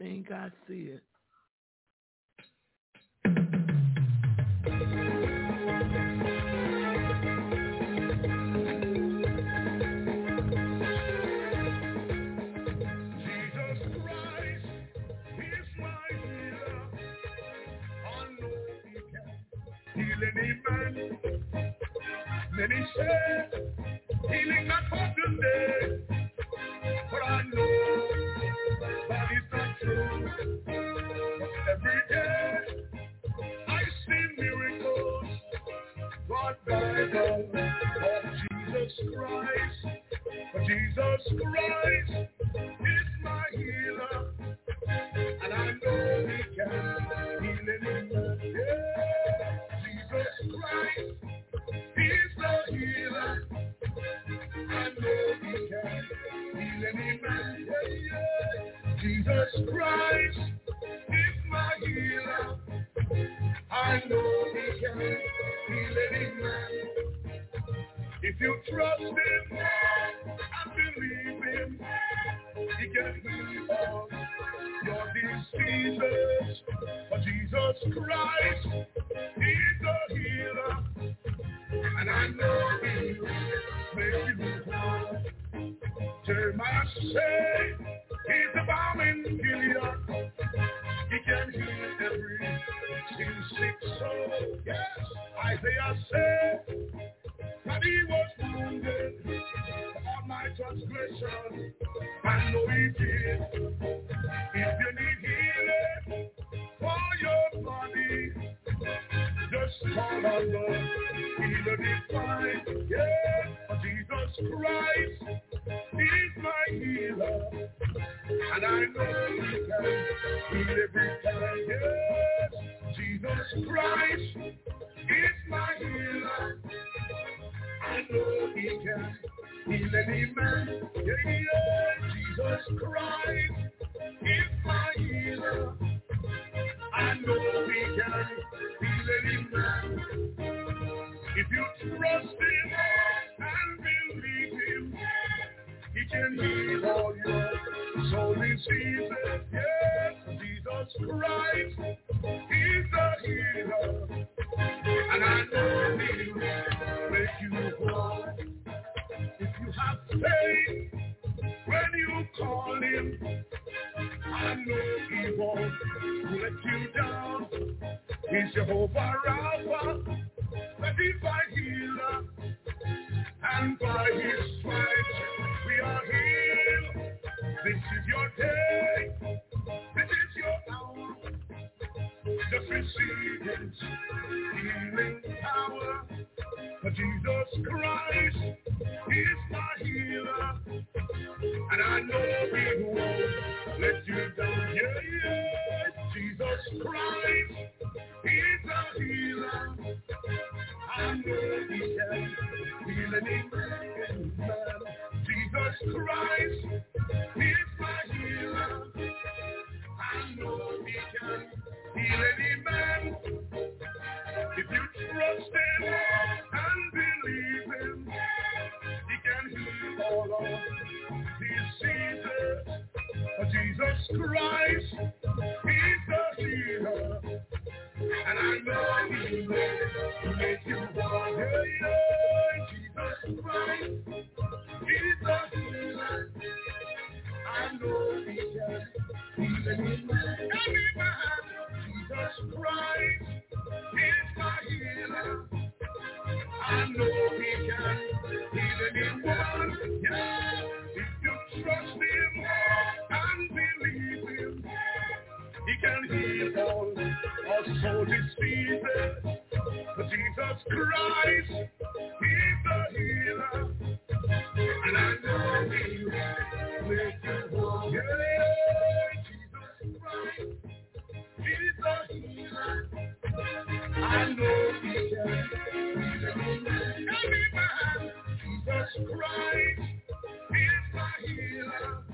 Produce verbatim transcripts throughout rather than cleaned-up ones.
think I see it. Any man, many say, healing not for today, but I know that is not true. But every day I see miracles wrought by the of Jesus Christ. For Jesus Christ is my healer, and I know He can heal anyone. Yeah. Jesus Christ, He's the healer. I know He can heal any man. Yeah, yeah. Jesus Christ is my healer. I know He can heal any man. If you trust Him and believe Him, He can heal all your diseases. For Jesus Christ, He's the healer, and I know He will make you whole. Jeremiah say He's the balm in Gilead. He can heal every sick soul. Yes, Isaiah said that He was wounded for all my transgression. I know He did. If you need healing for your body, just call on the healer divine. Yeah, Jesus Christ is my healer, and I know He can heal every time. Yes, Jesus Christ is my healer. I know He can heal any man. Yeah, yeah, Jesus Christ is my healer. I know He can heal any man. If you trust Him and believe Him, He can heal all your soul diseases. Yes, Jesus Christ is the healer, and I know He will make you whole. If you have faith when you call Him, I know He won't let you down. He's Jehovah Rapha, the divine healer, and by His stripes we are healed. This is your day, this is your hour. Just receive His healing power. For Jesus Christ is my healer, and I know He won't let you down. Yeah, yeah. Jesus Christ is a healer. I know He can heal any man. Jesus Christ is my healer. I know He can heal any man. If you trust Him and believe Him, He can heal all of diseases. Jesus Christ, He's the healer, and I know He will make you well. Yeah, yeah. Jesus Christ, He's the healer. I know He can heal any man. Any man. Jesus Christ is my healer. I know He can heal anyone. Yeah, if you trust Him and believe Him, He can heal all our soul diseases. For Jesus Christ, He's the healer, and I know He will make you whole. Yeah, Jesus Christ, He's the healer. I know He can heal any man. Jesus Christ is my healer.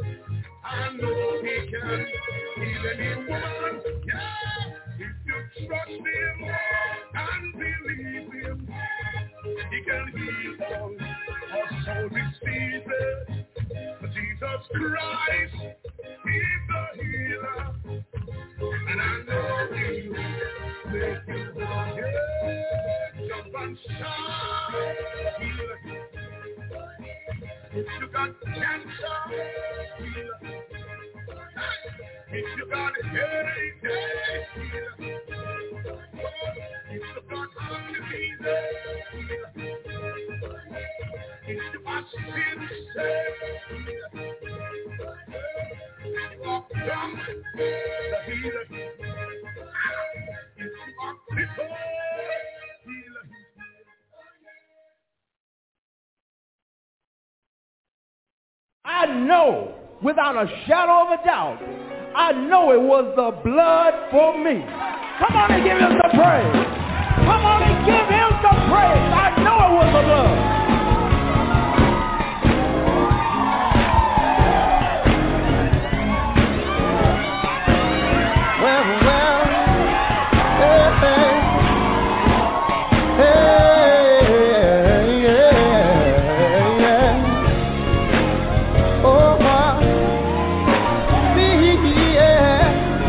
I know He can heal anyone. Yeah, if you trust Him and believe Him, He can heal all our soul diseases. For Jesus Christ, He's the healer. make you whole. Yeah, jump and shout. Heal. If you got cancer, heal. If you got headache, heal. If you got heart disease, heal. If you are sin, heal. Walk down the healer. If you are crippled, healer. I know without a shadow of a doubt, I know it was the blood for me. Come on and give him some praise. Come on and give him some praise. I know it was the blood. Well, well, hey, hey, hey, yeah, yeah. Oh, my, see, yeah.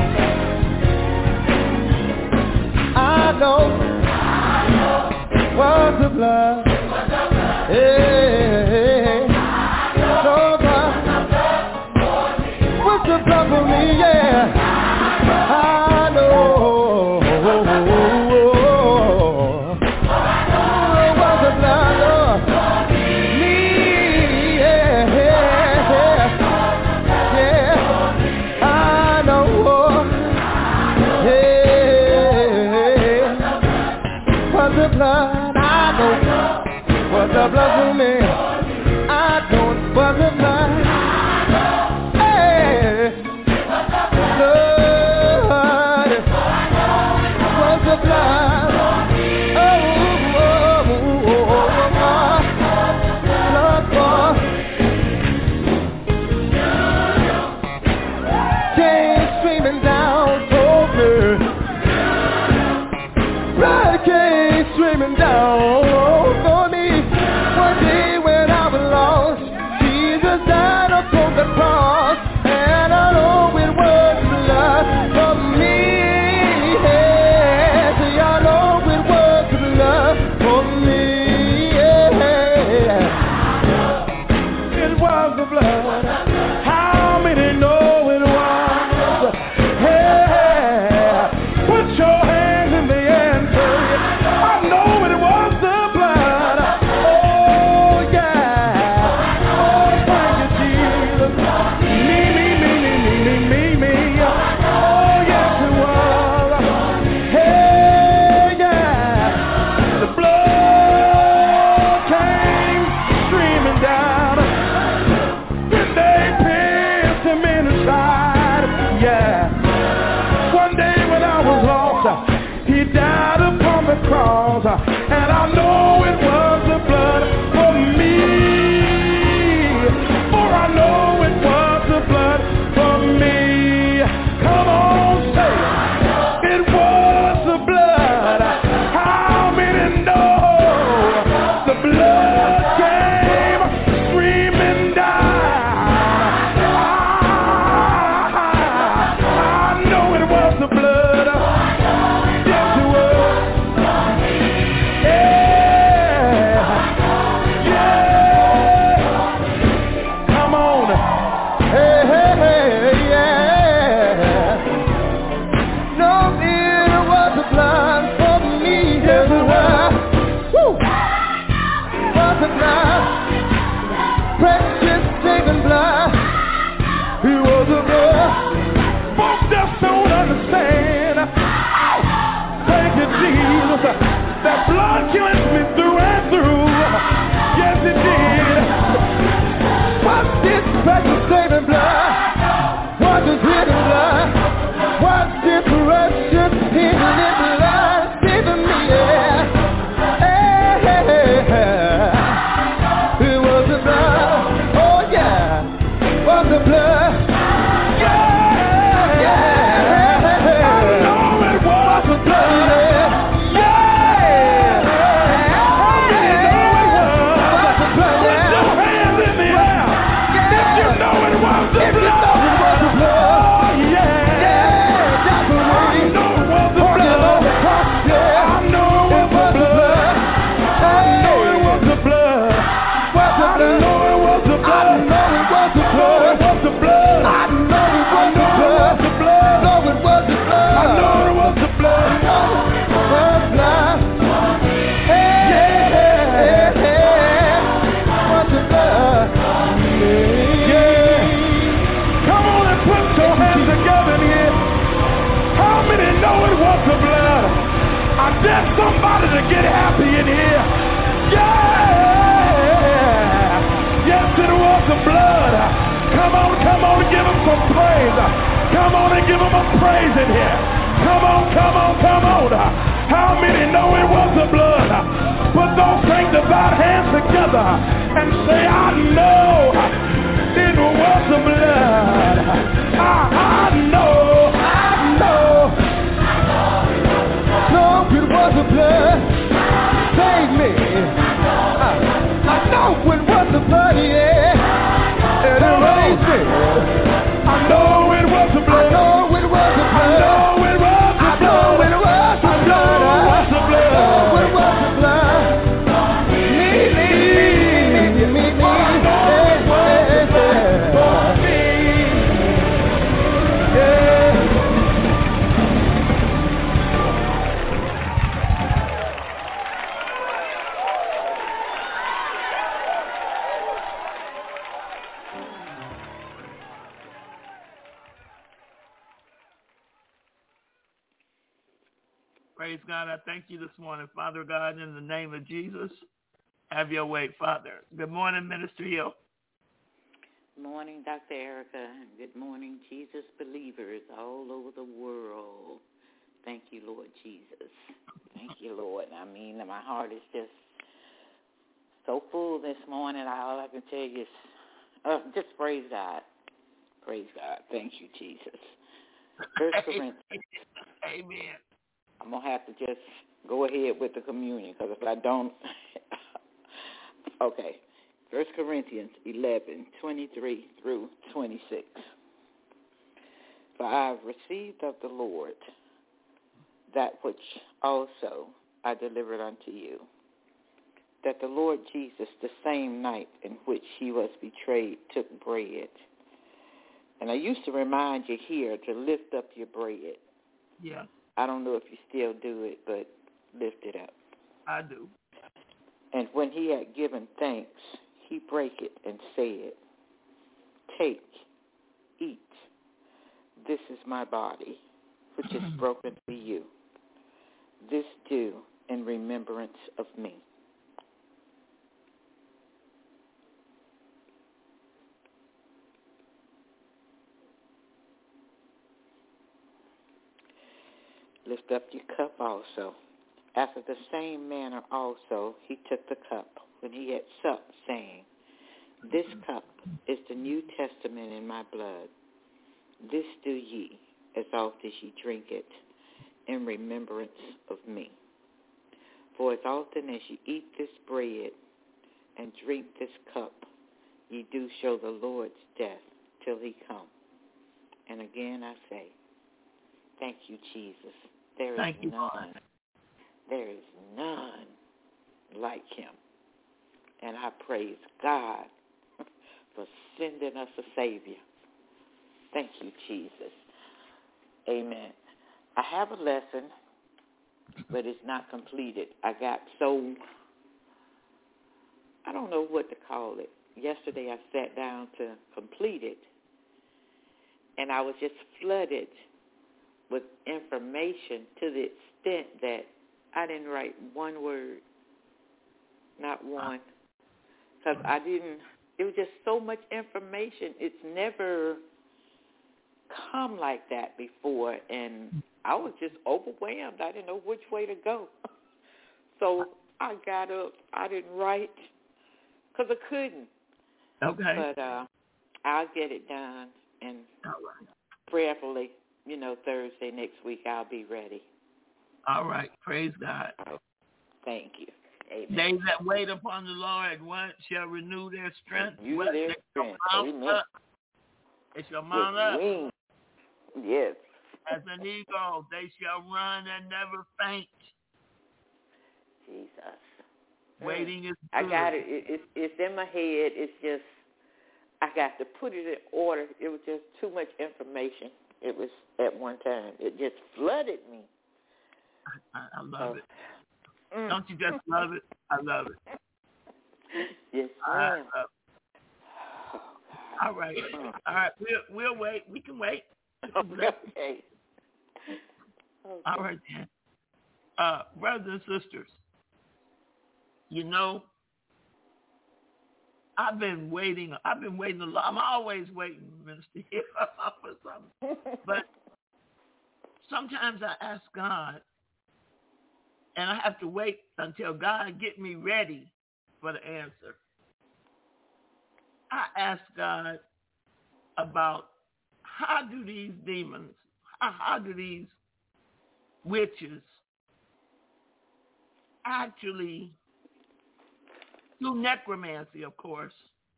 I know, was the blood. Hey, hey, so blood, was the blood for me, yeah. I know it was the blood of me, yeah, yeah, yeah. I know, yeah, was the blood. I know was the blood for me. I know it was the blood. Hey. The blood, oh, oh, oh, oh, blood for came streaming down so good. Blood came streaming down for me. One day when I was lost, Jesus died upon the cross, and I know it was blood for me. For me, yeah. It was the blood. How many know it was? Yeah. Put your hands in the air and say, I know it was the blood. Oh, yeah. Oh, thank you, Jesus. Me, me, me, me, me, me, me, me. Oh, yes, it was. Hey, yeah. The blood came streaming down when they pierced him in the side. Yeah. One day when I was lost, he died upon the cross, and I know it was the blood for me. For I know it was the blood for me. Come on, say it. It was the blood. How many know the blood came streaming down? I know it was the blood. Yes, it was. Yeah. Yeah. Come on. Hey, hey, hey, yeah. No, it was the blood for me. Yes, it was. Woo. Was the blood, precious saving blood. He was the blood. Folks just don't understand. Thank you, Jesus. That blood cleansed me through and through. Yes, it did. Was this precious saving blood? Was this hidden blood? Was this precious hidden blood saving me? Yeah. It was the blood, oh yeah, was the blood, yeah, yeah, I know it was the blood, yeah, I know it was the blood, put your hands in the air, if you know it was the blood, oh yeah, yeah, that's what I know. give him a praise in here. Come on, come on, come on. How many know it was the blood? Put those sanctified hands together and say, I know it was the blood. I, I know, I know. No, it was the blood. Save me. I, I know it was the blood, yeah. And it raised me. I know it was the blood. I know it was the blood. I know it was the blood. I know it was the blood. I know it was the blood. I know it was the blood. Me, me, me, me, me, me. I know it was the blood for me. Yeah. Praise God. I thank you this morning, Father God, in the name of Jesus. Have your way, Father. Good morning, Minister Hill. Good morning, Doctor Erica. Good morning, Jesus believers all over the world. Thank you, Lord Jesus. Thank you, Lord. I mean, my heart is just so full this morning. All I can tell you is uh, just praise God. Praise God. Thank you, Jesus. First Corinthians. Amen. I'm going to have to just go ahead with the communion because if I don't, okay. First Corinthians eleven, twenty-three through twenty-six. For I have received of the Lord that which also I delivered unto you, that the Lord Jesus, the same night in which he was betrayed, took bread. And I used to remind you here to lift up your bread. Yeah. I don't know if you still do it, but lift it up. I do. And when he had given thanks, he brake it and said, Take, eat. This is my body, which is broken for you. This do in remembrance of me. Lift up your cup also. After the same manner also he took the cup when he had supped, saying, This cup is the New Testament in my blood. This do ye, as oft as ye drink it, in remembrance of me. For as often as ye eat this bread and drink this cup, ye do show the Lord's death till he come. And again I say, thank you, Jesus. There is Thank you, none. Lord. There is none like him. And I praise God for sending us a Savior. Thank you, Jesus. Amen. I have a lesson, but it's not completed. I got so, I don't know what to call it. Yesterday I sat down to complete it, and I was just flooded with information to the extent that I didn't write one word, not one, because I didn't, it was just so much information. It's never come like that before, and I was just overwhelmed. I didn't know which way to go. So I got up. I didn't write because I couldn't. Okay. But uh, I'll get it done, and prayerfully, you know, Thursday next week I'll be ready. All right. Praise God. Thank you. Amen. They that wait upon the Lord, what shall renew their strength? You What? their They strength. shall mount Amen. up. They shall mount With up wings. Yes. as an eagle. They shall run and never faint. Jesus. Waiting is I good. got it. it it's, it's in my head. It's just, I got to put it in order. It was just too much information. It was at one time. It just flooded me. I, I love So, it. mm. Don't you just love it? I love it. Yes, I ma'am. love it. All right. All right. We'll, we'll wait. We can wait. Okay. Okay. All right, then. Uh, brothers and sisters, you know, I've been waiting. I've been waiting a lot. I'm always waiting, Minister, for something. But sometimes I ask God, and I have to wait until God get me ready for the answer. I ask God about how do these demons, how, how do these witches actually, through necromancy, of course,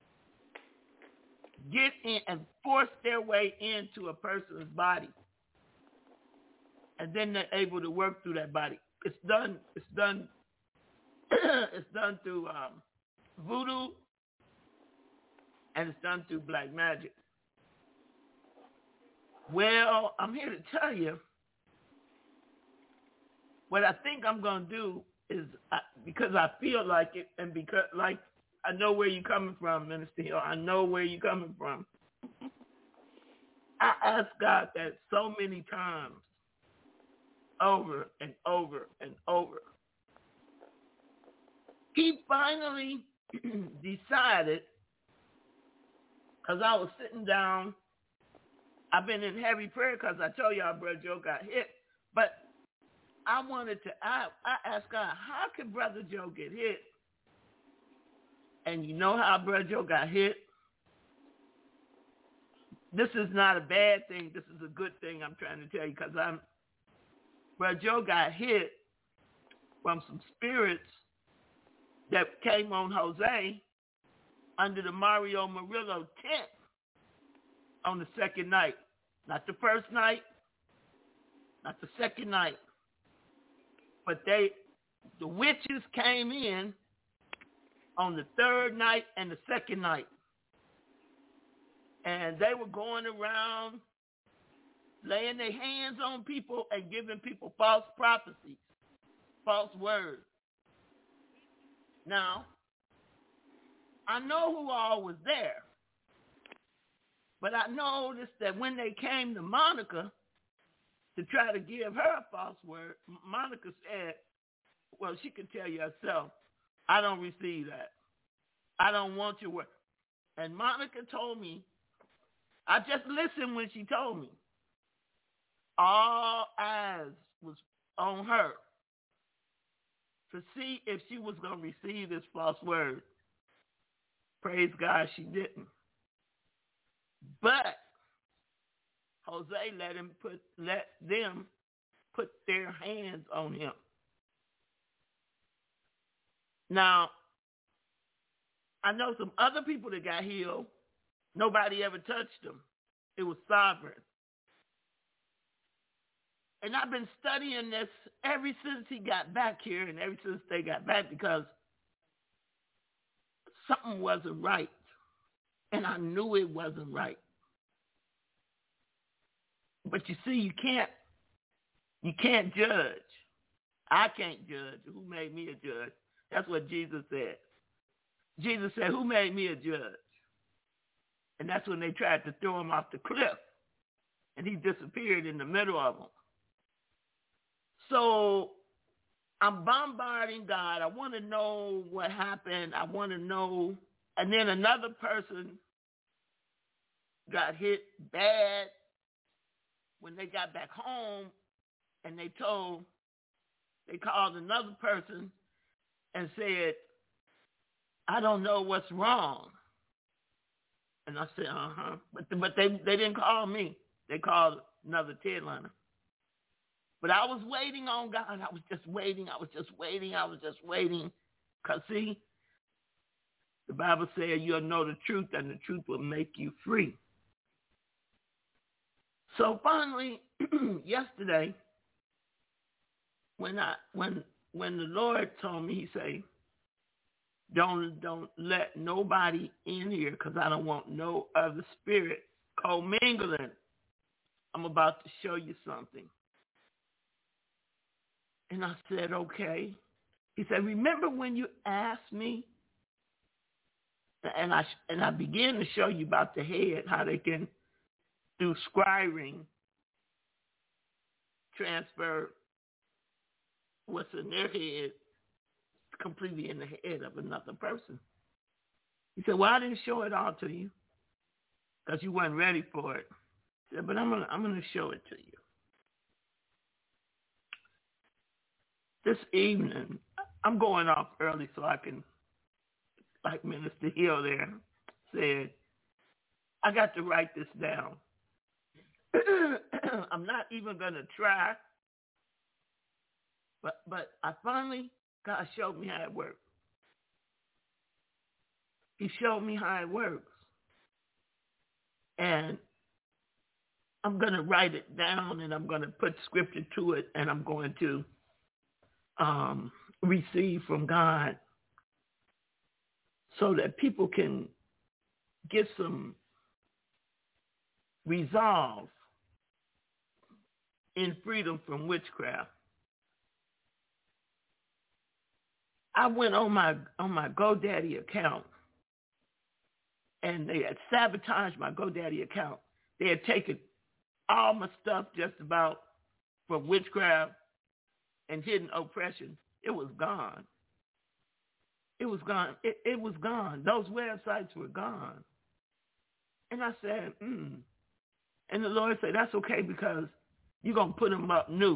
get in and force their way into a person's body, and then they're able to work through that body. It's done. It's done. It's done through um, voodoo, and it's done through black magic. Well, I'm here to tell you what I think I'm going to do is I, because I feel like it, and because like I know where you're coming from, Minister Hill. I know where you're coming from. I asked God that so many times, over and over and over. He finally decided, because I was sitting down, I've been in heavy prayer because I told y'all Brother Joe got hit, but I wanted to, I, I asked God, how could Brother Joe get hit? And you know how Brother Joe got hit? This is not a bad thing. This is a good thing I'm trying to tell you, because I'm, Brother Joe got hit from some spirits that came on Jose under the Mario Murillo tent on the second night. Not the first night, not the second night. But they, the witches came in on the third night and the second night. And they were going around laying their hands on people and giving people false prophecies, false words. Now, I know who all was there, but I noticed that when they came to Monica to try to give her a false word, Monica said, well, she can tell you herself, I don't receive that. I don't want your word. And Monica told me, I just listened when she told me, all eyes was on her to see if she was going to receive this false word. Praise God, she didn't. But Jose let him put let them put their hands on him. Now, I know some other people that got healed. Nobody ever touched them. It was sovereign. And I've been studying this ever since he got back here and ever since they got back, because something wasn't right. And I knew it wasn't right. But you see, you can't, you can't judge. I can't judge. Who made me a judge? That's what Jesus said. Jesus said, who made me a judge? And that's when they tried to throw him off the cliff. And he disappeared in the middle of them. So I'm bombarding God. I want to know what happened. I want to know. And then another person got hit bad when they got back home, and they told, they called another person and said, I don't know what's wrong. And I said, uh-huh. But, but they, they didn't call me. They called another Ted Liner. But I was waiting on God. I was just waiting. I was just waiting. I was just waiting. Because, see, the Bible says you'll know the truth, and the truth will make you free. So finally, yesterday, when I when when the Lord told me, he said, don't don't let nobody in here, because I don't want no other spirit commingling. I'm about to show you something. And I said, okay. He said, remember when you asked me? And I and I began to show you about the head, how they can, through scrying, transfer what's in their head completely in the head of another person. He said, well, I didn't show it all to you because you weren't ready for it. He said, but I'm gonna I'm gonna show it to you. this evening, I'm going off early so I can, like Minister Hill there said, I got to write this down. I'm not even going to try, but but I finally, God showed me how it works. He showed me how it works. And I'm going to write it down, and I'm going to put scripture to it, and I'm going to um, receive from God so that people can get some resolve in freedom from witchcraft. I went on my on my GoDaddy account, and they had sabotaged my GoDaddy account. They had taken all my stuff just about from witchcraft and hidden oppression. It was gone. It was gone. It, it was gone. Those websites were gone. And I said, hmm. And the Lord said, that's okay because you're going to put them up new.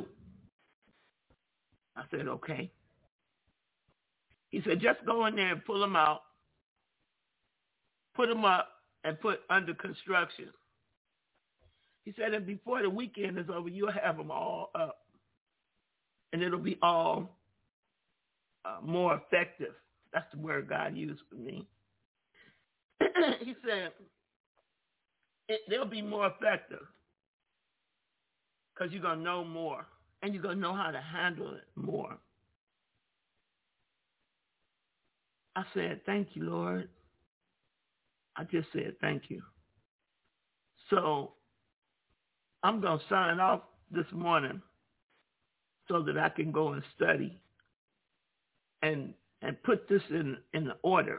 I said, okay. He said, just go in there and pull them out, put them up, and put under construction. He said, and before the weekend is over, you'll have them all up. And it'll be all uh, more effective. That's the word God used for me. He said, it, they'll be more effective because you're going to know more and you're going to know how to handle it more. I said, thank you, Lord. I just said, thank you. So I'm going to sign off this morning so that I can go and study and and put this in, in order.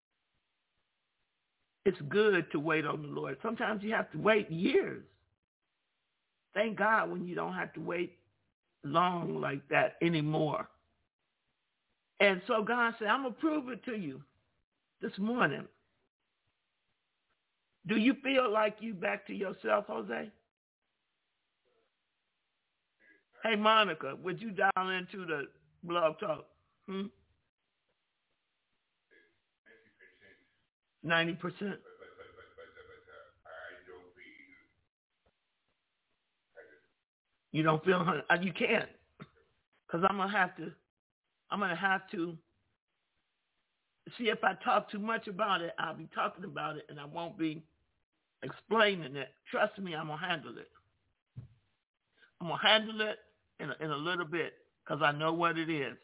It's good to wait on the Lord. Sometimes you have to wait years. Thank God when you don't have to wait long like that anymore. And so God said, I'm going to prove it to you this morning. Do you feel like you back to yourself, Jose? Hey, Monica, would you dial into the blog talk? Hmm? ninety percent. You don't feel, you can't. Because I'm going to have to, I'm going to have to see if I talk too much about it, I'll be talking about it and I won't be explaining it. Trust me, I'm going to handle it. I'm going to handle it in a, in a little bit because I know what it is.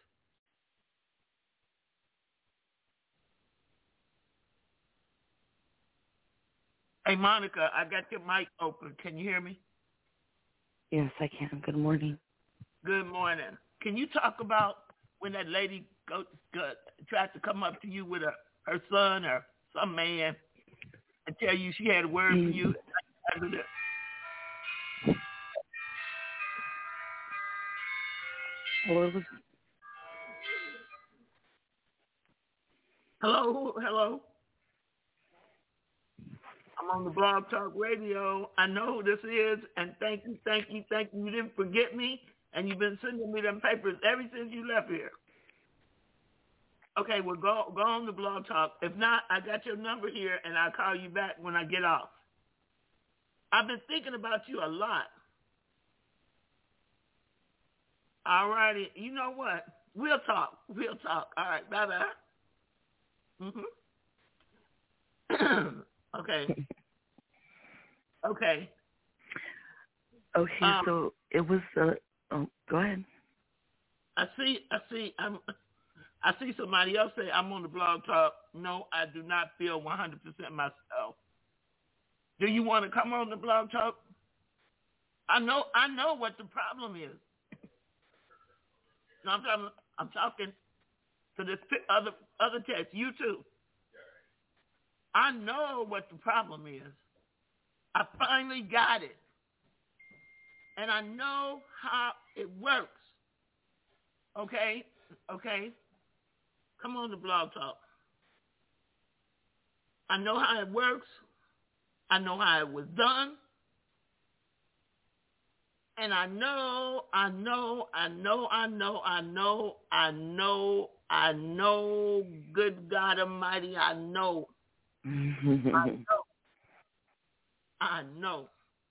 Hey, Monica, I got your mic open. Can you hear me? Yes, I can. Good morning. Good morning. Can you talk about when that lady go, go, tried to come up to you with a, her son or some man and tell you she had a word mm-hmm. for you? Well, was... Hello, hello. I'm on the Blog Talk Radio. I know who this is, and thank you, thank you, thank you. You didn't forget me, and you've been sending me them papers ever since you left here. Okay, well, go go on the Blog Talk. If not, I got your number here, and I'll call you back when I get off. I've been thinking about you a lot. All righty. You know what? We'll talk. We'll talk. All right. Bye-bye. Mm-hmm. Okay. Okay. Okay, um, so it was, uh, oh, go ahead. I see, I see, I'm, I see somebody else say, I'm on the Blog Talk. No, I do not feel one hundred percent myself. Do you want to come on the Blog Talk? I know, I know what the problem is. No, I'm talking, I'm talking to this other, other text, you too. I know what the problem is. I finally got it. And I know how it works. Okay? Okay? Come on to Blog Talk. I know how it works. I know how it was done. And I know, I know, I know, I know, I know, I know, I know, good God Almighty, I know. I know. I know.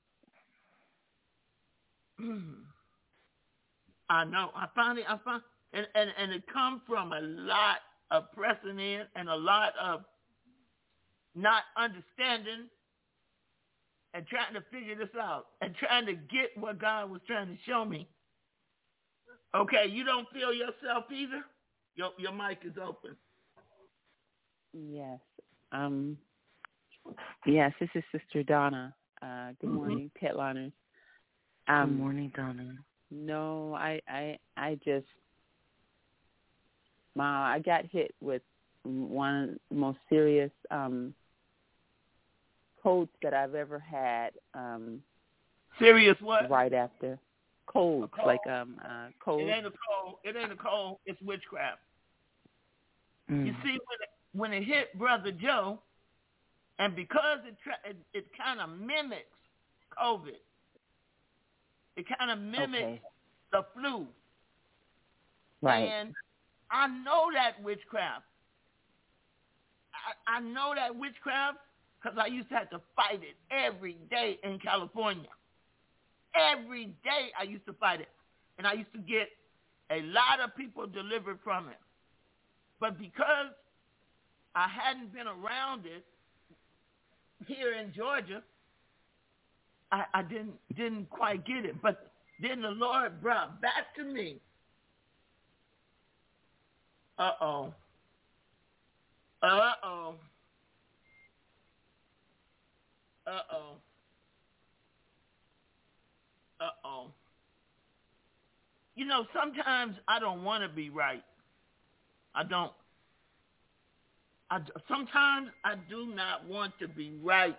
I know. I finally, I find, and, and, and it comes from a lot of pressing in and a lot of not understanding and trying to figure this out and trying to get what God was trying to show me. Okay, you don't feel yourself either? Your, your mic is open. Yes. Um, yes, this is Sister Donna. Uh, good Mm-hmm. morning, Petliners. Um, Good morning, Donna. No, I, I, I just, my, I got hit with one of the most serious um, colds that I've ever had. Um, Serious what? Right after colds, cold. like um, uh, cold. It ain't a cold. It ain't a cold. It's witchcraft. Mm. You see, when it, when it hit Brother Joe, and because it tra- it, it kind of mimics COVID, it kind of mimics Okay. the flu. Right. And I know that witchcraft. I, I know that witchcraft because I used to have to fight it every day in California. Every day I used to fight it. And I used to get a lot of people delivered from it. But because I hadn't been around it here in Georgia, I, I didn't didn't quite get it. But then the Lord brought back to me. Uh-oh. Uh-oh. Uh-oh. Uh-oh. You know, sometimes I don't want to be right. I don't. I, sometimes I do not want to be right.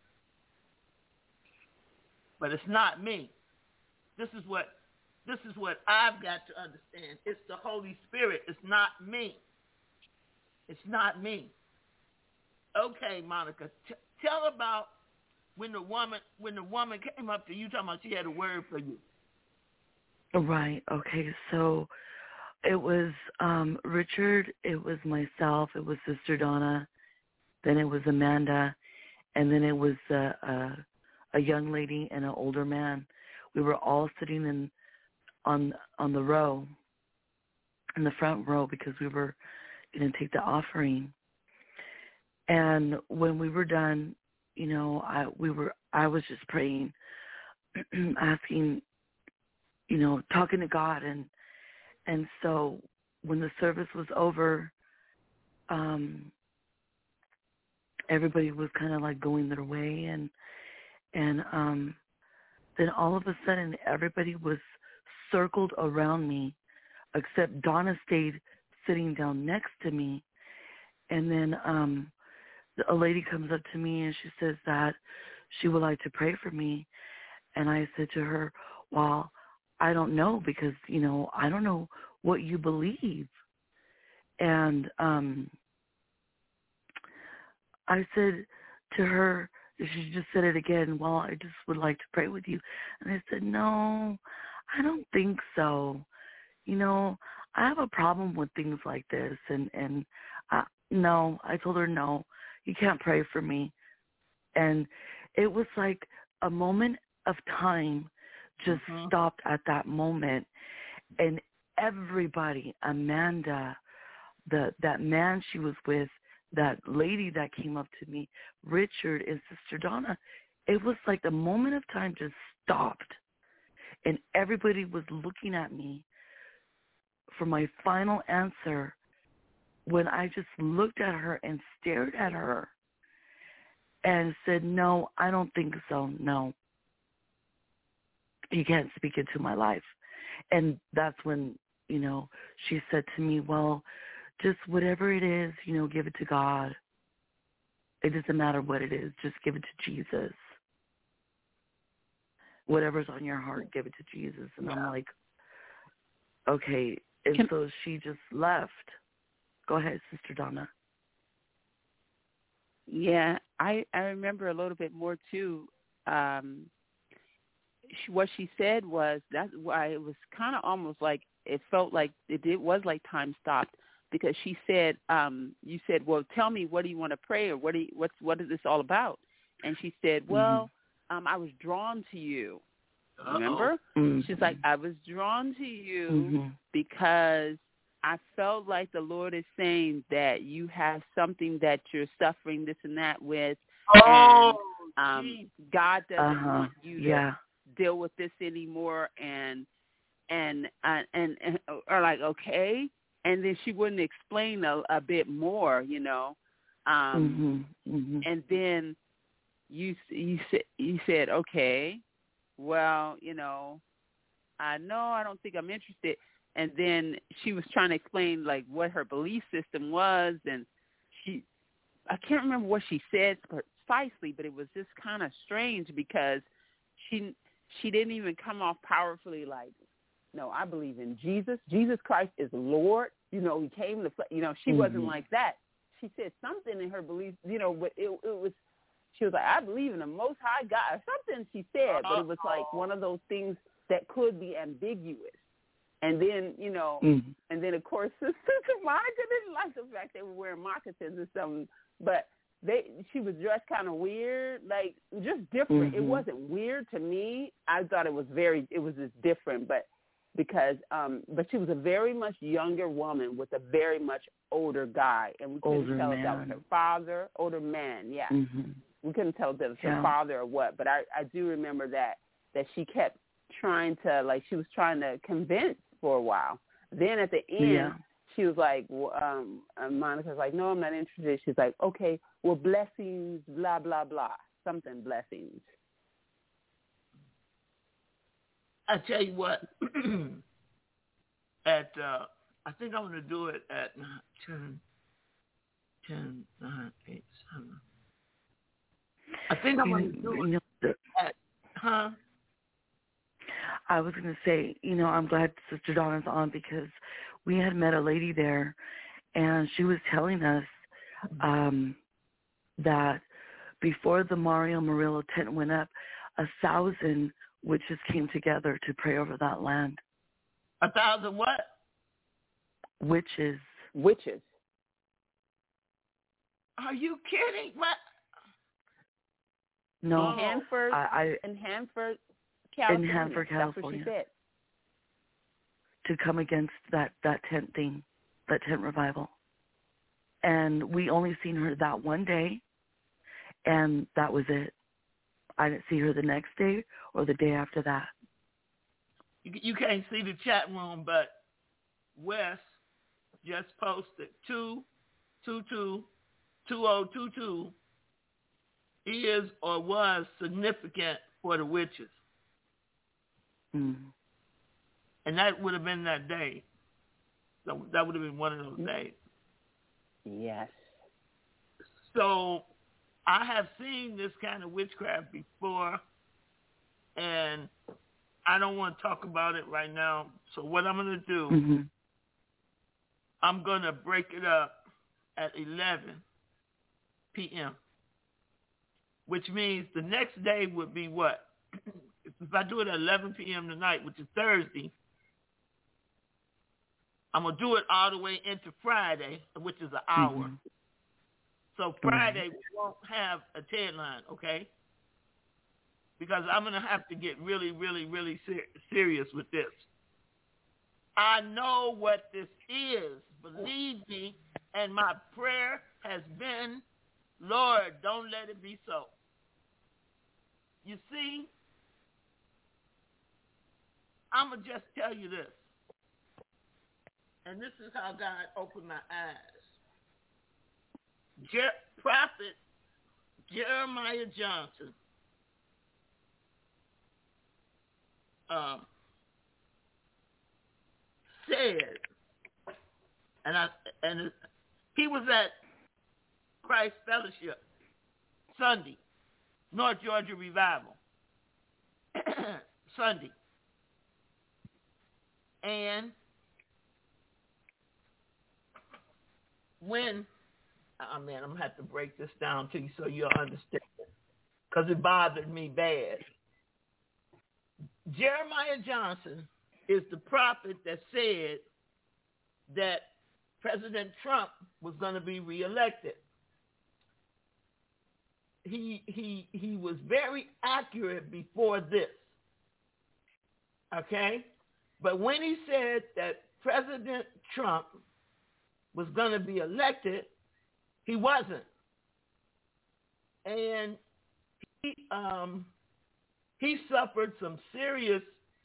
But it's not me. This is what this is what I've got to understand. It's the Holy Spirit. It's not me. It's not me. Okay, Monica, t- tell about when the woman when the woman came up to you talking about she had a word for you. Right. Okay. So it was um, Richard. It was myself. It was Sister Donna. Then it was Amanda, and then it was uh, a a young lady and an older man. We were all sitting in on on the row, in the front row, because we were going to take the offering. And when we were done, you know, I we were I was just praying, asking, you know, talking to God, and and so when the service was over, um, everybody was kind of like going their way, and and um, then all of a sudden everybody was circled around me, except Donna stayed sitting down next to me, and then um, a lady comes up to me and she says that she would like to pray for me, and I said to her, well, I don't know, because, you know, I don't know what you believe. And um, I said to her, she just said it again, well, I just would like to pray with you. And I said, no, I don't think so. You know, I have a problem with things like this. And, and uh, no, I told her, no, you can't pray for me. And it was like a moment of time just mm-hmm. stopped at that moment. And everybody, Amanda, the that man she was with, that lady that came up to me, Richard, and Sister Donna, it was like the moment of time just stopped. And everybody was looking at me for my final answer when I just looked at her and stared at her and said, no, I don't think so, no. You can't speak into my life. And that's when, you know, she said to me, well, just whatever it is, you know, give it to God. It doesn't matter what it is. Just give it to Jesus. Whatever's on your heart, give it to Jesus. And yeah. I'm like, okay. And Can- so she just left. Go ahead, Sister Donna. Yeah, I, I remember a little bit more, too. Um, she, what she said was, that's why it was kind of almost like, it felt like it, it was like time stopped, because she said, um, you said, well, tell me, what do you want to pray, or what do you, what's, what is this all about? And she said, well, mm-hmm. um, I was drawn to you. Uh-oh. Remember? Mm-hmm. She's like, I was drawn to you mm-hmm. because I felt like the Lord is saying that you have something that you're suffering this and that with, oh, and um, God doesn't uh-huh. want you to yeah. deal with this anymore, and and uh, and and or like, okay, and then she wouldn't explain a, a bit more, you know, um, mm-hmm. Mm-hmm. and then you you said you said, okay, well, you know, I know I don't think I'm interested. And then she was trying to explain, like, what her belief system was, and she, I can't remember what she said precisely, but it was just kind of strange, because she she didn't even come off powerfully like, no, I believe in Jesus. Jesus Christ is Lord. You know, he came to, you know, she mm-hmm. wasn't like that. She said something in her belief, you know, but it, it was, she was like, I believe in the Most High God, or something she said, but it was like one of those things that could be ambiguous. And then, you know, mm-hmm. and then, of course, Sister Monica didn't like the fact they were wearing moccasins or something, but they she was dressed kind of weird, like, just different. Mm-hmm. It wasn't weird to me. I thought it was very, it was just different, but because, um, but she was a very much younger woman with a very much older guy, and we couldn't older tell man. if that was her father, older man, yeah. Mm-hmm. We couldn't tell if that was yeah. her father or what, but I, I do remember that, that she kept trying to, like, she was trying to convince for a while. Then at the end, yeah. she was like, um, Monica's like, no, I'm not interested. She's like, okay, well, blessings, blah, blah, blah, something blessings. I tell you what, at, uh, I think I'm going to do it at ten, ten, nine, eight, seven. I think I'm going to do it at, huh? I was going to say, you know, I'm glad Sister Donna's on, because we had met a lady there, and she was telling us um, that before the Mario Murillo tent went up, a thousand witches came together to pray over that land. A thousand what? Witches. Witches. Are you kidding? What? No. In Hanford, I, I, in Hanford, California. In Hanford, California. That's what she said. To come against that, that tent thing, that tent revival. And we only seen her that one day, and that was it. I didn't see her the next day or the day after that. You, you can't see the chat room, but Wes just posted two two two two oh two two is or was significant for the witches. Mm. And that would have been that day. That, that would have been one of those days. Yes. So I have seen this kind of witchcraft before, and I don't want to talk about it right now. So what I'm going to do, mm-hmm. I'm going to break it up at eleven p.m., which means the next day would be what? If I do it at eleven p.m. tonight, which is Thursday, I'm going to do it all the way into Friday, which is an hour. Mm-hmm. So Friday, we won't have a deadline, okay? Because I'm going to have to get really, really, really ser- serious with this. I know what this is. Believe me, and my prayer has been, Lord, don't let it be so. You see, I'm going to just tell you this. And this is how God opened my eyes. Jer- Prophet Jeremiah Johnson um, said, and I and he was at Christ Fellowship Sunday, North Georgia Revival Sunday, and when oh man, I'm gonna have to break this down to you so you'll understand, because it bothered me bad. Jeremiah Johnson is the prophet that said that President Trump was going to be reelected. He he he was very accurate before this. Okay? But when he said that President Trump was going to be elected, he wasn't. And he um he suffered some serious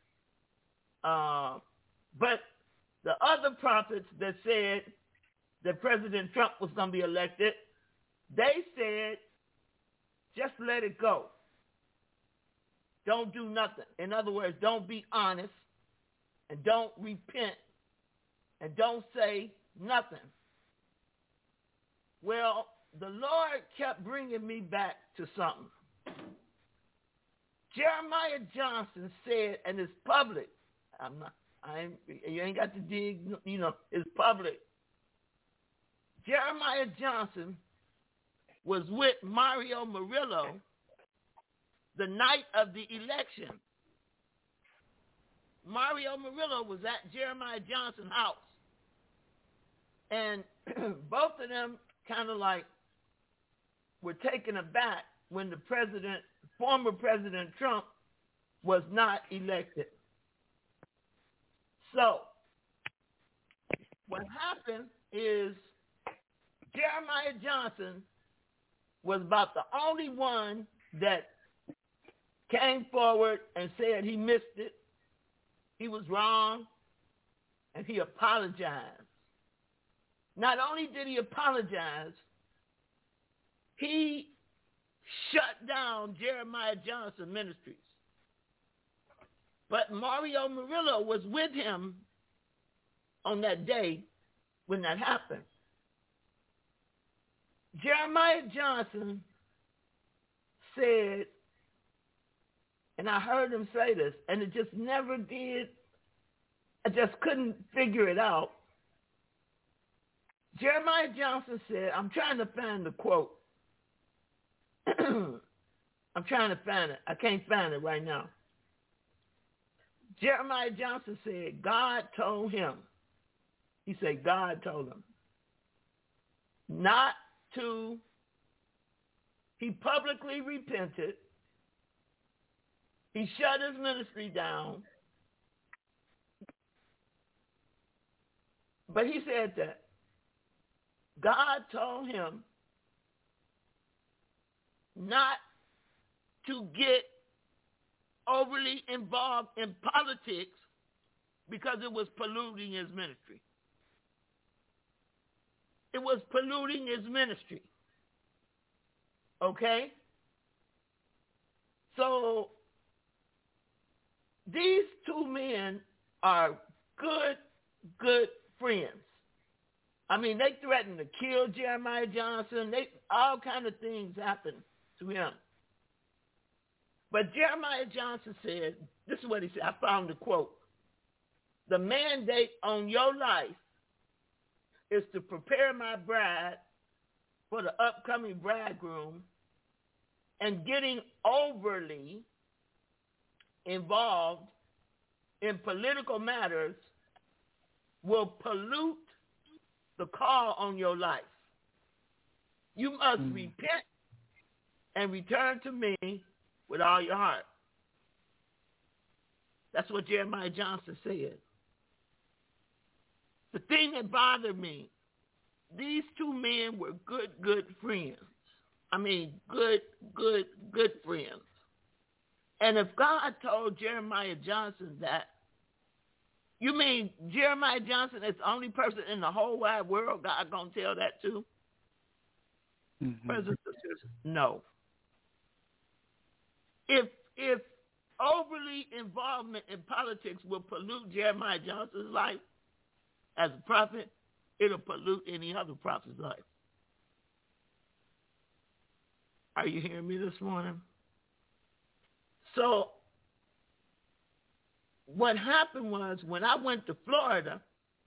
uh but the other prophets that said that President Trump was going to be elected, they said, just let it go. Don't do nothing. In other words, don't be honest and don't repent and don't say nothing. Well, the Lord kept bringing me back to something. Jeremiah Johnson said, and it's public. I'm not. I ain't, you ain't got to dig. You know, it's public. Jeremiah Johnson was with Mario Murillo the night of the election. Mario Murillo was at Jeremiah Johnson's house. And both of them kind of like were taken aback when the president, former President Trump, was not elected. So what happened is Jeremiah Johnson was about the only one that came forward and said he missed it, he was wrong, and he apologized. Not only did he apologize, he shut down Jeremiah Johnson Ministries. But Mario Murillo was with him on that day when that happened. Jeremiah Johnson said, and I heard him say this, and it just never did, I just couldn't figure it out. Jeremiah Johnson said, I'm trying to find the quote. I'm trying to find it. I can't find it right now. Jeremiah Johnson said, God told him, he said, God told him not to, he publicly repented. He shut his ministry down. But he said that God told him not to get overly involved in politics because it was polluting his ministry. It was polluting his ministry. Okay? So these two men are good, good friends. I mean, they threatened to kill Jeremiah Johnson. They all kind of things happened to him. But Jeremiah Johnson said, this is what he said, I found the quote. The mandate on your life is to prepare my bride for the upcoming bridegroom, and getting overly involved in political matters will pollute the call on your life. You must mm. repent and return to me with all your heart. That's what Jeremiah Johnson said. The thing that bothered me, these two men were good, good friends. I mean, good, good, good friends. And if God told Jeremiah Johnson that, you mean Jeremiah Johnson is the only person in the whole wide world God gonna tell that to? Mm-hmm. Brothers and sisters, no. If if overly involvement in politics will pollute Jeremiah Johnson's life as a prophet, it'll pollute any other prophet's life. Are you hearing me this morning? So what happened was when I went to Florida,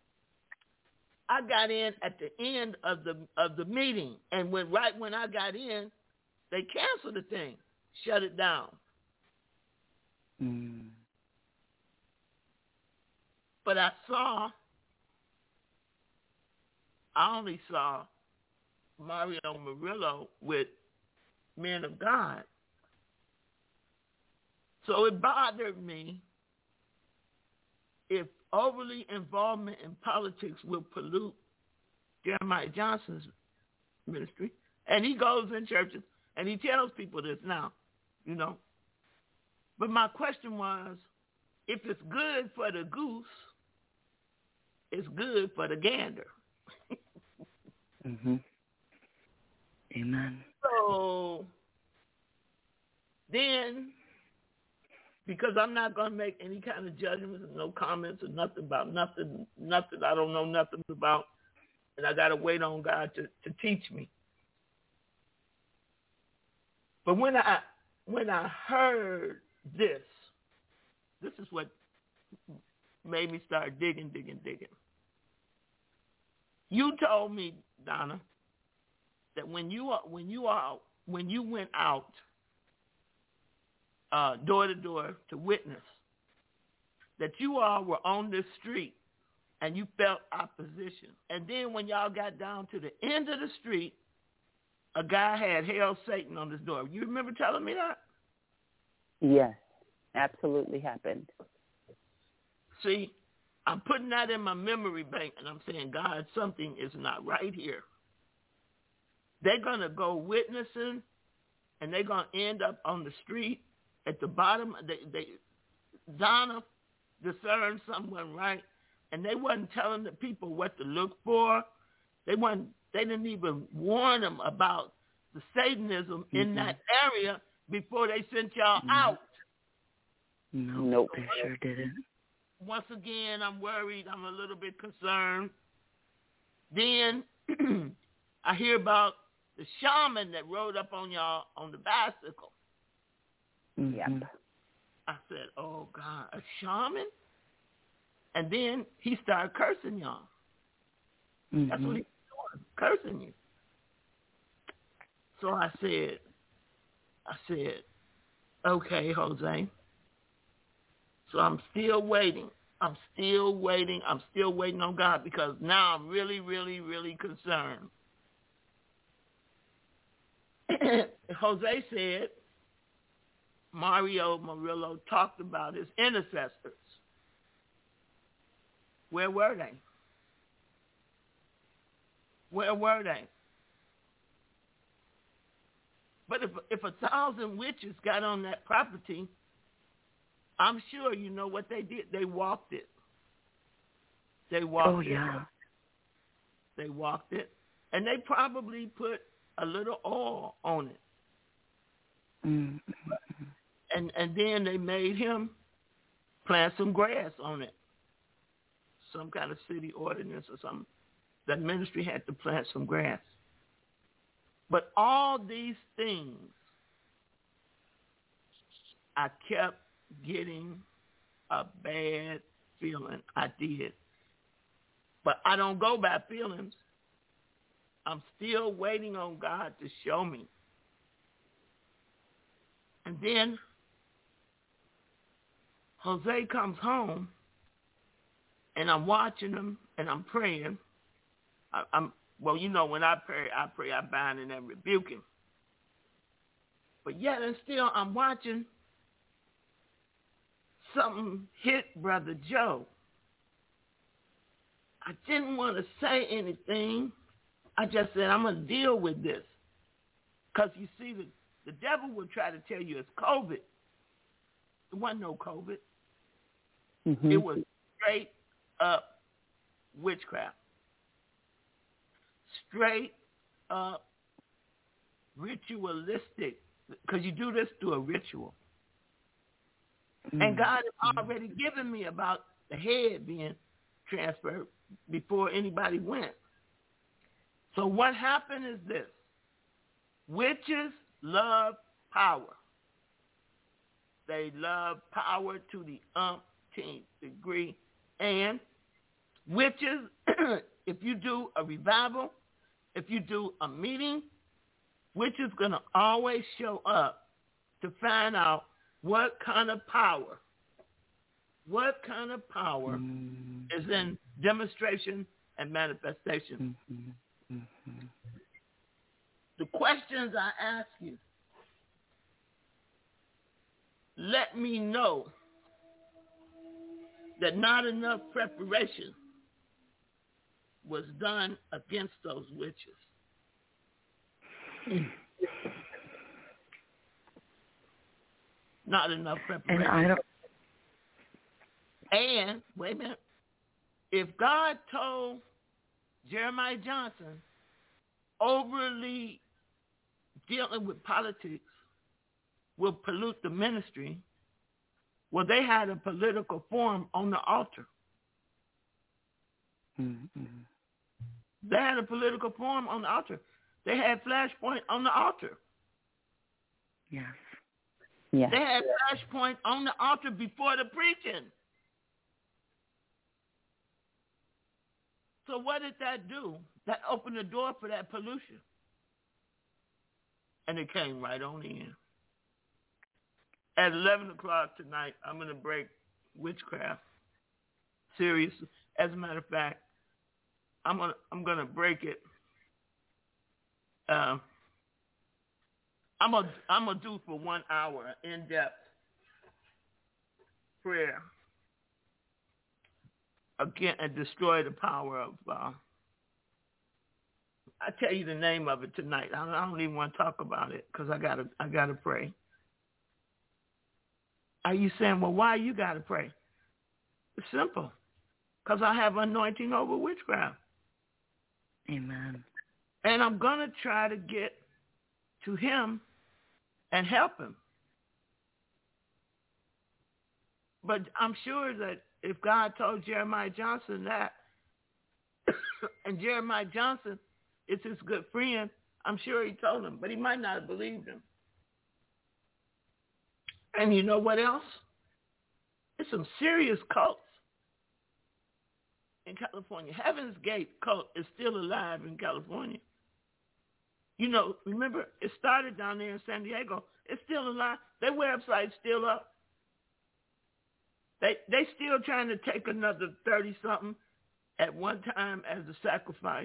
I got in at the end of the of the meeting, and when right when I got in, they canceled the thing, shut it down. Mm. But I saw, I only saw Mario Murillo with Men of God. So it bothered me if overly involvement in politics will pollute Jeremiah Johnson's ministry. And he goes in churches and he tells people this now, you know. But my question was, if it's good for the goose, it's good for the gander. Mm-hmm. Amen. So then, because I'm not going to make any kind of judgments and no comments or nothing about nothing, nothing I don't know nothing about, and I got to wait on God to, to teach me. But when I when I heard this, this is what made me start digging, digging, digging. You told me, Donna, that when you are when you are when you went out uh, door to door to witness, that you all were on this street and you felt opposition. And then when y'all got down to the end of the street, a guy had Hail Satan on his door. You remember telling me that? Yes, absolutely happened. See, I'm putting that in my memory bank, and I'm saying, God, something is not right here. They're going to go witnessing, and they're going to end up on the street at the bottom. They, they, Donna discerned someone right, and they wasn't telling the people what to look for. They wasn't. They didn't even warn them about the Satanism mm-hmm. in that area before they sent y'all mm-hmm. out. No, nope, they sure didn't. Once again, I'm worried. I'm a little bit concerned. Then I hear about the shaman that rode up on y'all on the bicycle. Mm-hmm. Yep. I said, oh, God, a shaman? And then he started cursing y'all. Mm-hmm. That's what he cursing you. So I said, I said, okay, Jose. So I'm still waiting. I'm still waiting. I'm still waiting on God because now I'm really, really, really concerned. Jose said Mario Murillo talked about his intercessors. Where were they? Where were they? But if if a thousand witches got on that property, I'm sure you know what they did. They walked it. They walked oh, it. Oh, yeah. They walked it. And they probably put a little oil on it. Mm-hmm. And and then they made him plant some grass on it. Some kind of city ordinance or something. The ministry had to plant some grass. But all these things, I kept getting a bad feeling. I did. But I don't go by feelings. I'm still waiting on God to show me. And then Jose comes home, and I'm watching him, and I'm praying. I, I'm well, you know, when I pray, I pray, I bind and I rebuke him. But yet and still, I'm watching something hit Brother Joe. I didn't want to say anything. I just said, I'm going to deal with this. Because you see, the, the devil will try to tell you it's COVID. It wasn't no COVID. Mm-hmm. It was straight up witchcraft. Straight up ritualistic. Because you do this through a ritual. Mm-hmm. And God has already given me about the head being transferred before anybody went. So what happened is this. Witches love power. They love power to the umpteenth degree. And witches, if you do a revival, if you do a meeting, witches going to always show up to find out what kind of power What kind of power mm-hmm. is in demonstration and manifestation? Mm-hmm. Mm-hmm. The questions I ask you, let me know that not enough preparation was done against those witches. Not enough preparation. And I don't. And, wait a minute, if God told Jeremiah Johnson overly dealing with politics will pollute the ministry, well, they had a political forum on the altar. Mm-hmm. They had a political forum on the altar. They had Flashpoint on the altar. Yes. Yeah. They had Flashpoint on the altar before the preaching. So what did that do? That opened the door for that pollution. And it came right on in. At eleven o'clock tonight, I'm going to break witchcraft. Seriously. As a matter of fact, I'm going to, I'm going to break it. Uh, I'm going to, I'm going to do for one hour in-depth prayer again and destroy the power of, uh, I tell you the name of it tonight. I don't, I don't even want to talk about it because I gotta, I gotta pray. Are you saying, well, why you gotta pray? It's simple, because I have anointing over witchcraft. Amen. And I'm gonna try to get to him and help him. But I'm sure that if God told Jeremiah Johnson that, and Jeremiah Johnson is his good friend, I'm sure he told him, but he might not have believed him. And you know what else? There's some serious cults in California. Heaven's Gate cult is still alive in California. You know, remember, it started down there in San Diego. It's still alive. Their website's still up. They they still trying to take another thirty-something at one time as a sacrifice.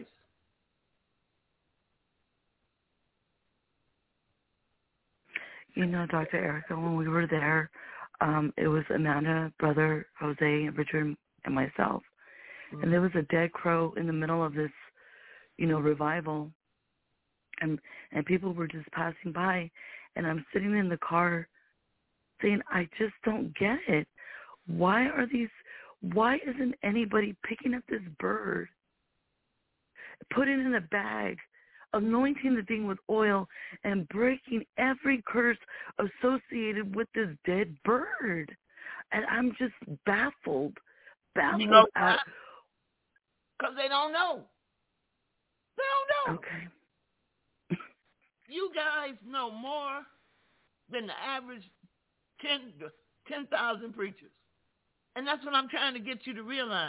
You know, Doctor Erica, when we were there, um, it was Amanda, brother Jose, Richard, and myself. Mm-hmm. And there was a dead crow in the middle of this, you know, revival. And and people were just passing by. And I'm sitting in the car saying, I just don't get it. Why are these, why isn't anybody picking up this bird, putting it in a bag, anointing the thing with oil, and breaking every curse associated with this dead bird? And I'm just baffled, baffled. You know at... Because they don't know. They don't know. Okay. You guys know more than the average ten thousand preachers. And that's what I'm trying to get you to realize.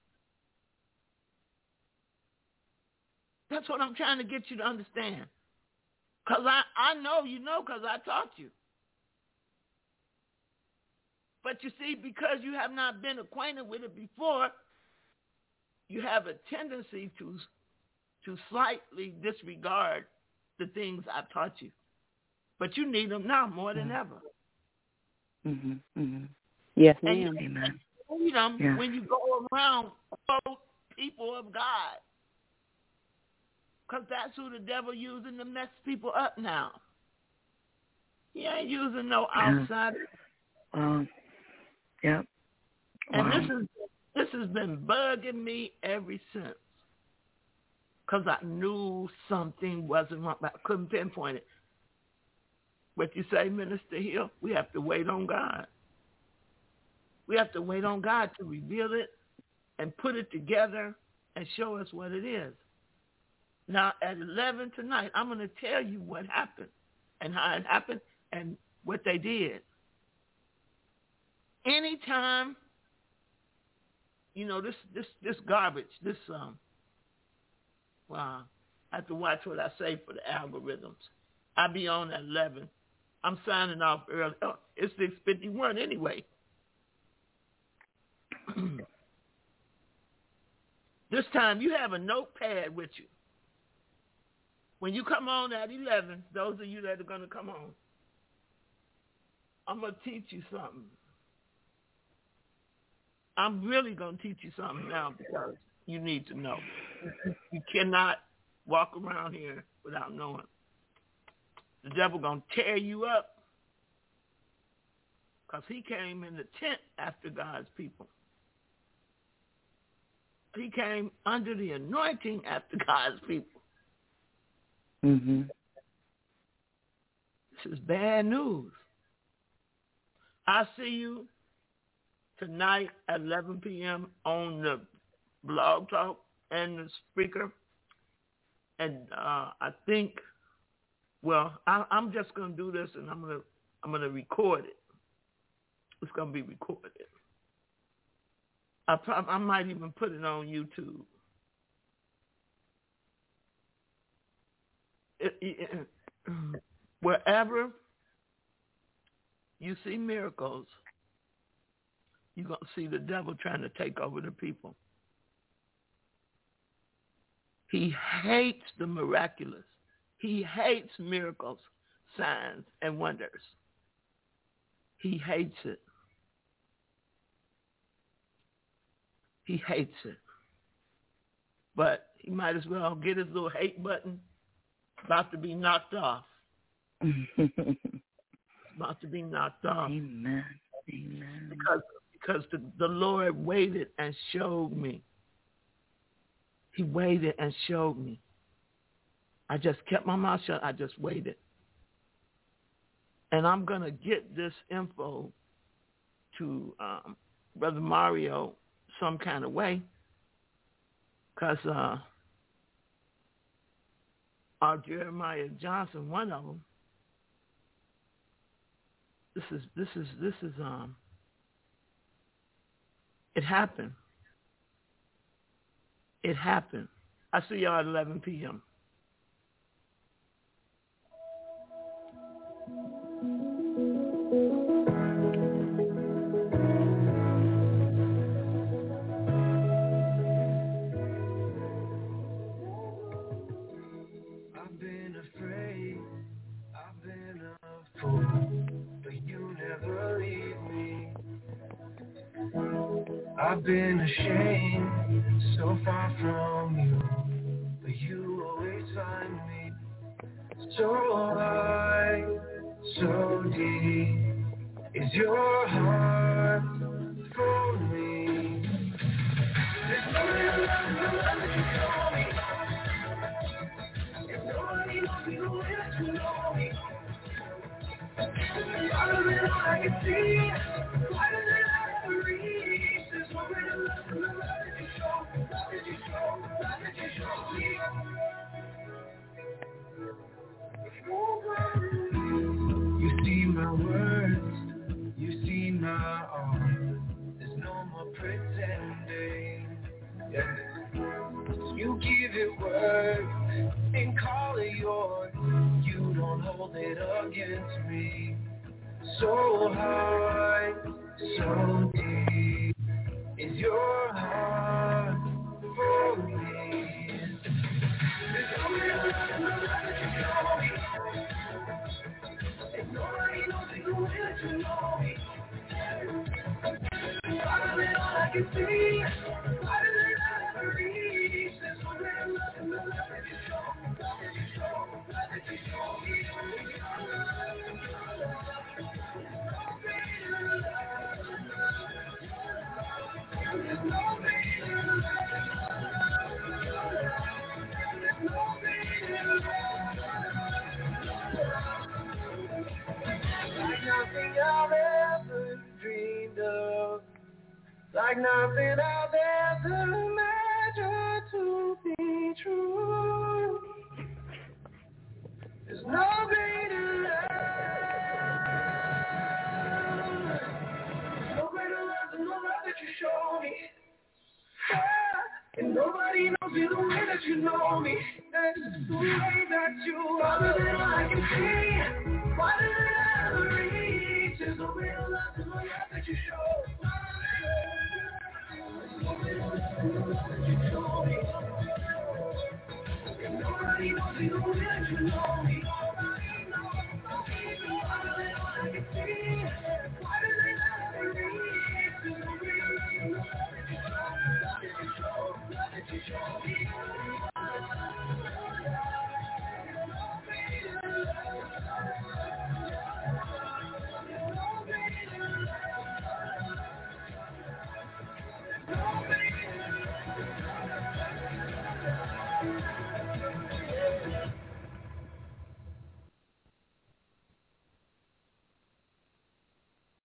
That's what I'm trying to get you to understand. Because I, I know you know because I taught you. But you see, because you have not been acquainted with it before, you have a tendency to, to slightly disregard the things I've taught you. But you need them now more than ever. Mm-hmm, mm-hmm. Yes, and ma'am. You, Amen. you need them yeah. when you go around, quote, people of God. Because that's who the devil using to mess people up now. He ain't using no outsider. Um, yep. And Wow. this is this has been bugging me ever since. Because I knew something wasn't wrong, but I couldn't pinpoint it. What you say, Minister Hill? We have to wait on God. We have to wait on God to reveal it and put it together and show us what it is. Now, at eleven tonight, I'm going to tell you what happened and how it happened and what they did. Anytime, you know, this this this garbage, this, um, wow, I have to watch what I say for the algorithms. I'll be on at eleven. I'm signing off early. Oh, it's six fifty-one anyway. This time you have a notepad with you. When you come on at eleven, those of you that are going to come on, I'm going to teach you something. I'm really going to teach you something now because you need to know. You cannot walk around here without knowing. The devil going to tear you up because he came in the tent after God's people. He came under the anointing after God's people. Mm-hmm. This is bad news. I see you tonight at eleven p.m. on the Blog Talk and the speaker. And uh, I think, well, I, I'm just going to do this, and I'm going to I'm going to record it. It's going to be recorded. I, prob- I might even put it on YouTube. It, it, it, wherever you see miracles, you're going to see the devil trying to take over the people. He hates the miraculous. He hates miracles, signs, and wonders. He hates it. He hates it. But he might as well get his little hate button. About to be knocked off. About to be knocked off. Amen. Amen. Because because the, the Lord waited and showed me. He waited and showed me. I just kept my mouth shut. I just waited. And I'm going to get this info to um, Brother Mario some kind of way. Because uh, our Jeremiah Johnson, one of them, this is, this is, this is, um, it happened. It happened. I see y'all at eleven p.m. I've been afraid, I've been a fool, but you never leave me. I've been ashamed, so far from you, but you always find me. So high, so deep is your heart for me. There's no real love, no love that you show me. If nobody knows me the way that you know me, out of it all I can see, why does it ever reach? There's no real love, no love that you show, love that you show, love that you show me. You see my words, you see my all. There's no more pretending. Yeah. You give it words and call it yours. You don't hold it against me. So high, so deep is your heart for me. There's no real love, no love that you show me. And nobody knows me the way that you know me. Out of it all I can see, why does it ever reach? There's no real love, no love that you show, love that you show, love that you show me. There's no greater love. There's no greater love. Like nothing I've ever dreamed of, like nothing I've ever imagined to be true. There's no greater love, no greater love than the love that you show me. And nobody knows me the way that you know me. The way that you are, other than I can see. Why does it ever reach? There's no real love, there's no love that you show. Nobody knows you know that you know me.